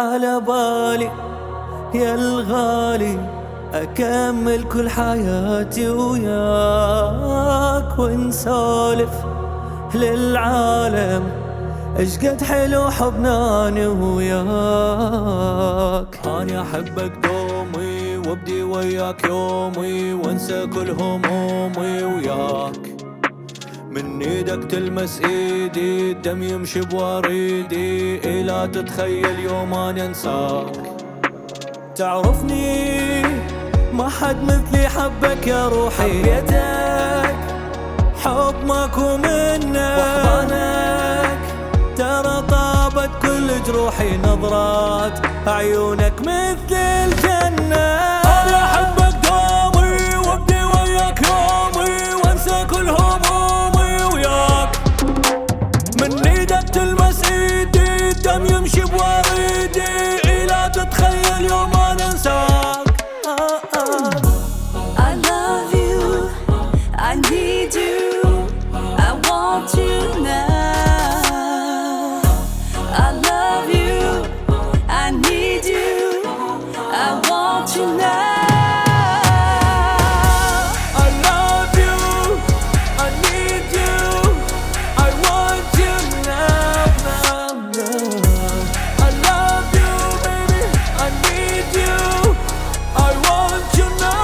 على بالي يا الغالي أكمل كل حياتي وياك ونسولف للعالم ايش قد حلو حبنا أنا وياك. أنا أحبك دومي وابدي وياك يومي وانسى كل همومي وياك. من ايدك تلمس ايدي الدم يمشي بوريدي لا تتخيل يوم انا انساك. تعرفني ما حد مثلي حبك يا روحي، حبيتك حب ماكو منك واحضانك ترى طابت كل جروحي نظرات عيونك مثل الجنة. أنا أحبك دومي وابدي وياك يومي وانسى كل همومي وياك. من ايدك تلمس ايدي الدم يمشي بوريدي لا تتخيل يوم انا انساك. I love you, I need you, I want you now. I love you, I need you, I want you now. I love you, I need you, I want you now, now, now. I love you baby, I need you, I want you now.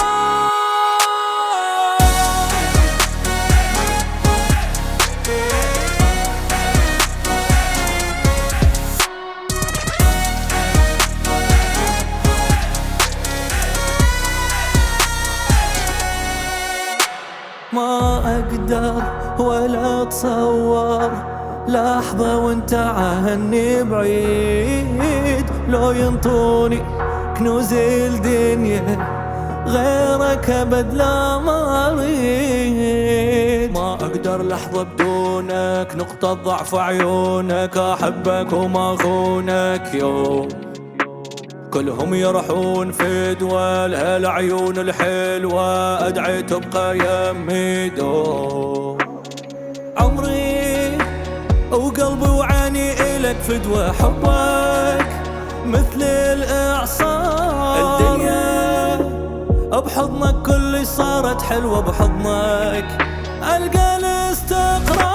ما أقدر ولا أتصور لحظة وانت عني بعيد. لو ينطوني كنوز الدنيا غيرك أبد لا ما أريد. ما أقدر لحظة بدونك نقطة ضعف عيونك أحبك وما أخونك يوم. كلهم يروحون في دول هالعيون الحلوة أدعي تبقى يمي دوم. عمري وقلبي وعيني إلك فدوة حبك مثل الإعصار. الدنيا بحضنك كل صارت حلوة بحضنك ألقى الاستقرار.